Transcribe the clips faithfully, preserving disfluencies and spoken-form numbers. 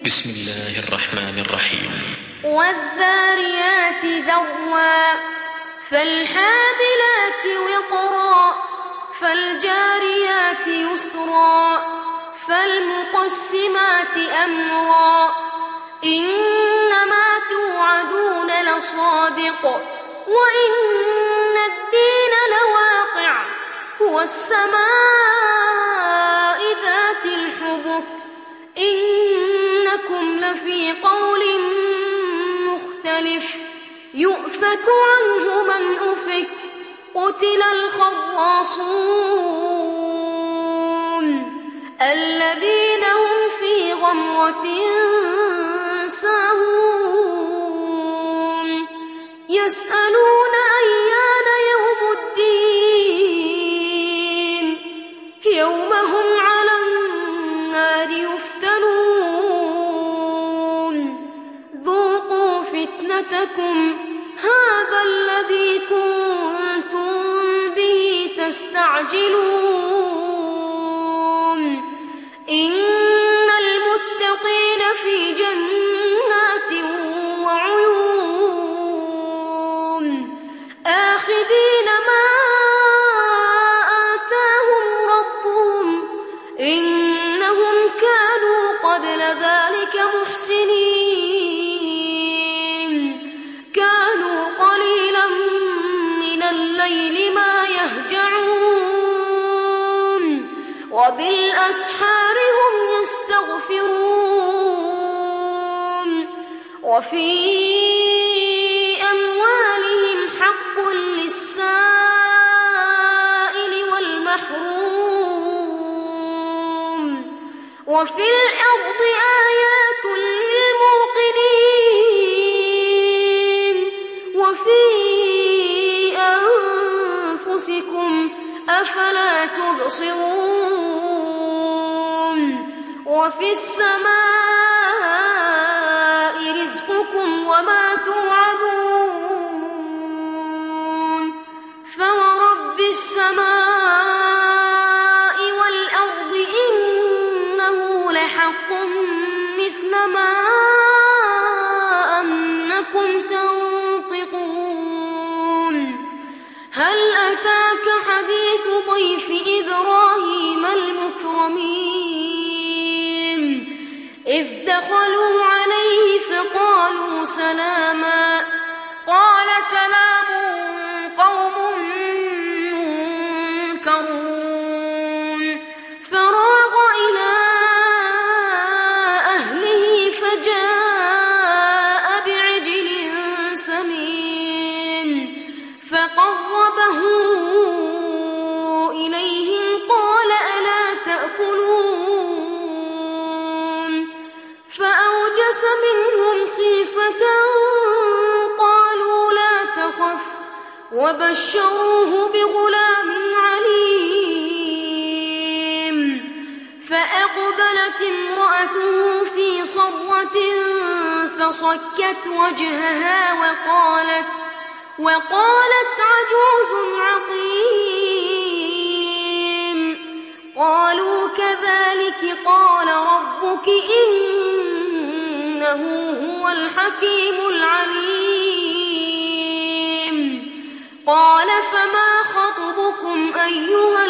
بسم الله الرحمن الرحيم. والذاريات ذروا فالحاملات وقرا فالجاريات يسرا فالمقسمات أمرا إنما توعدون لصادق وإن الدين لواقع هو السماء ذات الحبك إنكم لفي قول مختلف يؤفك عنه من أفك قتل الخراصون الذين هم في غمرة ساهون يسألون أيان يوم الدين يوم هم على النار يفتنون ذوقوا فتنتكم هذا الذي كنتم به تستعجلون إن المتقين في جنات وعيون آخذين ما آتاهم ربهم إنهم كانوا قبل ذلك محسنين كانوا قليلا من الليل ما يهجعون وبالأسحار هم يستغفرون وفي أموالهم حق للسائل والمحروم وفي الأرض آيات للموقنين وفي أنفسكم أفلا تبصرون وفي السماء رزقكم وما توعدون فورب السماء والأرض إنه لحق مثل ما أنكم تنطقون هل أتاك حديث ضيف إبراهيم المكرمين إذ دخلوا عليه فقالوا سلاما قال سلام قوم منكرون فراغ إلى أهله فجاء بعجل سمين فقربه إليهم قال ألا تأكلون فأوجس منهم خيفة قالوا لا تخف وبشروه بغلام عليم فأقبلت امرأته في صرة فصكت وجهها وقالت وقالت عجوز عقيم قالوا كذلك قال ربك إنه هو الحكيم العليم قال فما خطبكم أيها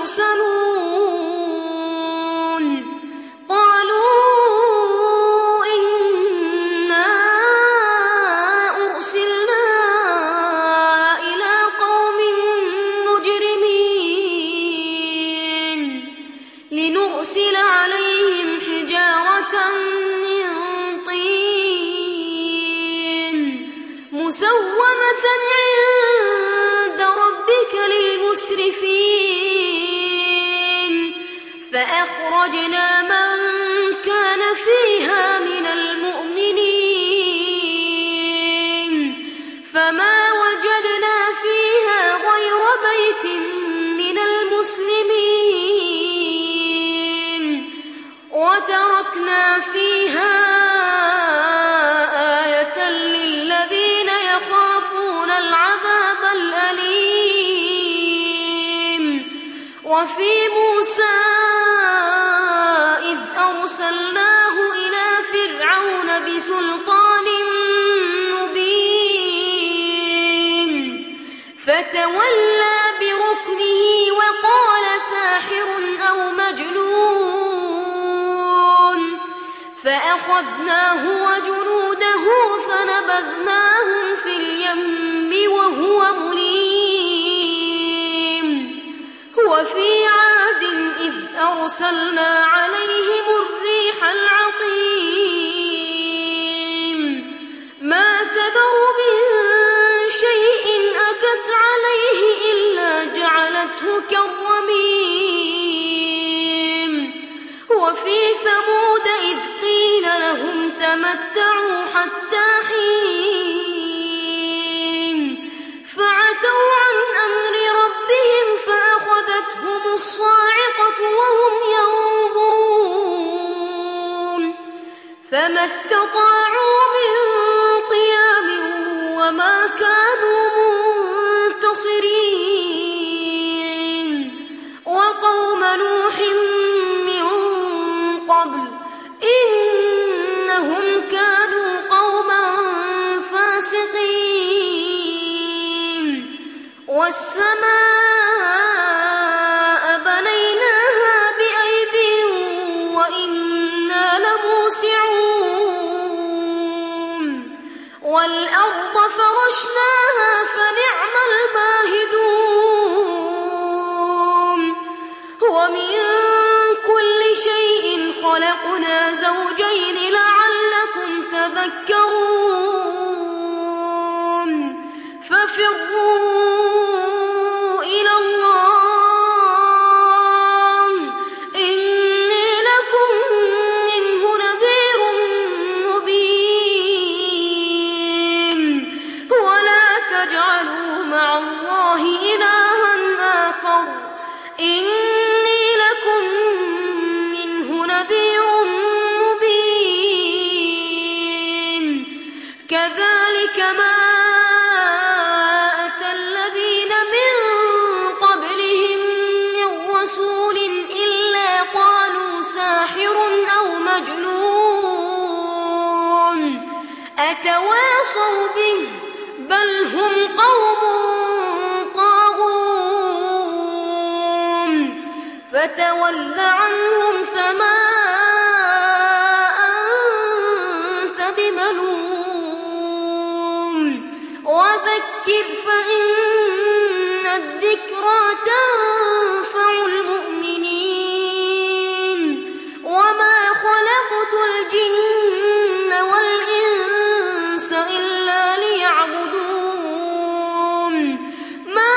المرسلون قالوا إنا أرسلنا إلى قوم مجرمين لنرسل عليهم حجارة من طين مسومة عند ربك للمسرفين فأخرجنا من كان فيها من المؤمنين فما وجدنا فيها غير بيت من المسلمين وتركنا فيها آية للذين يخافون العذاب الأليم وفي موسى إذ أرسلناه إلى فرعون بسلطان مبين فتولى بركنه وقال ساحر أو مجنون فأخذناه وجنوده فنبذناهم في اليم وهو مليم وفي عاد إذ أرسلنا عليهم الريح العقيم ما تذر من شيء أتت عليه إلا جعلته كالرميم وفي ثمود إذ قيل لهم تمتعوا حتى حين فعتوا عن أمر ربهم فأخذتهم الصاعقة وهم ينظرون فما استطاعوا من قيام وما كانوا منتصرين وقوم نوح من قبل إنهم كانوا قوما فاسقين والسماء بنيناها بأيد وإنا لموسعون والأرض فرشناها فنعم الماهدون ومن كل شيء خلقنا زوجين لعلكم تذكرون ففروا إلى الله إني لكم منه نذير مبين ولا تجعلوا مع الله إلها آخر إني لكم منه نذير مبين كذلك ما أتى الذين من قبلهم من رسول إلا قالوا ساحر أو مجنون أتواصوا به بل هم قوم طاغون فتول عنهم فما أنت بملوم وذكر فإن الذكرى تنفع المؤمنين وما خلقت الجن والإنس إلا ليعبدون ما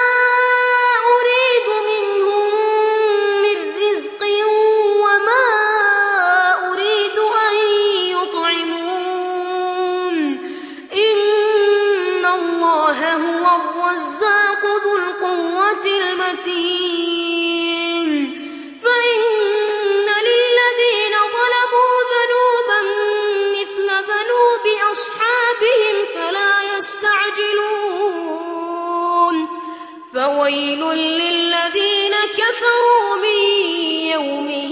أريد منهم من رزق وما أريد أن يطعمون إن الله هو الرزاق ذو القوة المتين فإن للذين ظلموا ذنوبا مثل ذنوب أصحابهم فلا يستعجلون فويل للذين كفروا من يومهم